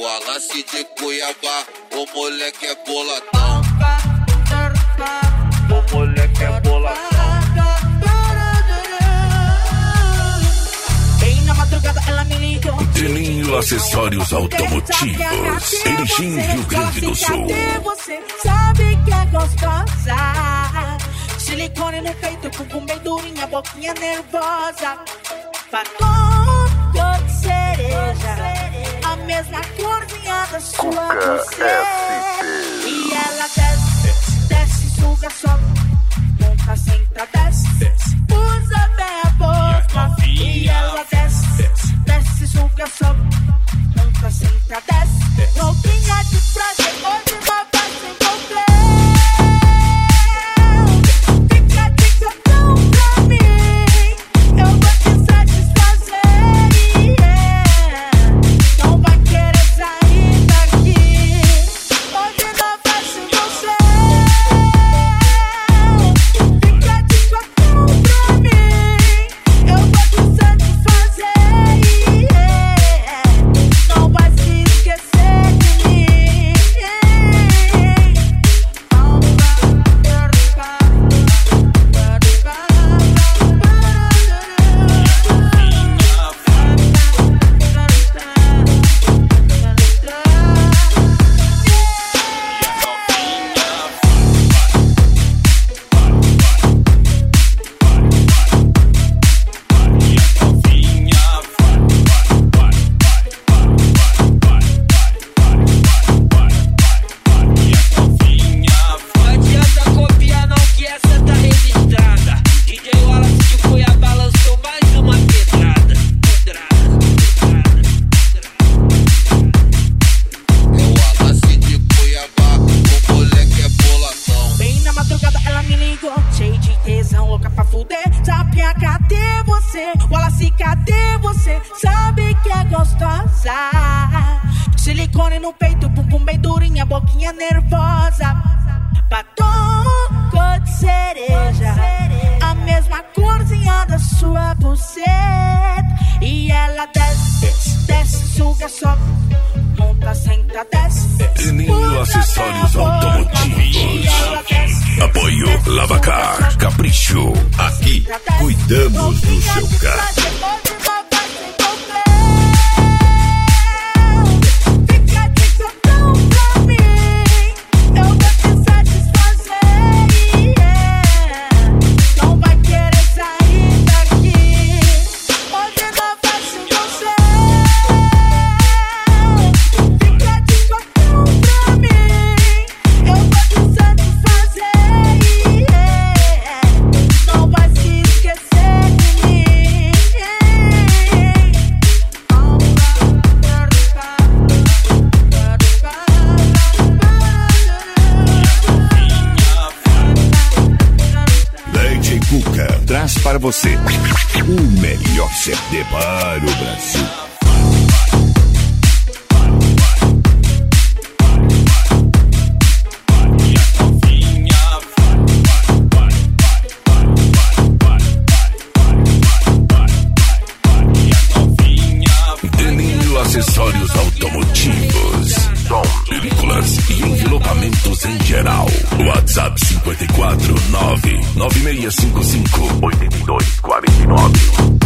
Wallace de Cuiabá, o moleque é boladão. O moleque é boladão. Bem na madrugada ela me ligou. Deninho Acessórios Automotivos, Erechim, Rio Grande do Sul. Você sabe que é gostosa. Silicone no peito, bumbum bem durinha, boquinha nervosa. Batom cor de cereja, a mesma corzinha da sua buceta. E ela desce, desce, suga, sobe, monta, senta, desce, usa bem a boca. E ela desce, desce, suga, sobe, monta, senta, desce, roupinha de prazer, hoje uma vez se encontrei. Silicone no peito, bumbum bem durinha, boquinha nervosa. Batom cor de cereja, a mesma corzinha da sua buceta. E ela desce, desce, suga, sobe, monta, senta, desce. Deninho Acessórios Automotivos. Apoio Lavacar, Capricho. Aqui cuidamos do seu carro. Traz para você o melhor CD para o Brasil. Deninho Acessórios Automotivos. Som, películas e envelopamentos em geral. WhatsApp 54 99655 8249.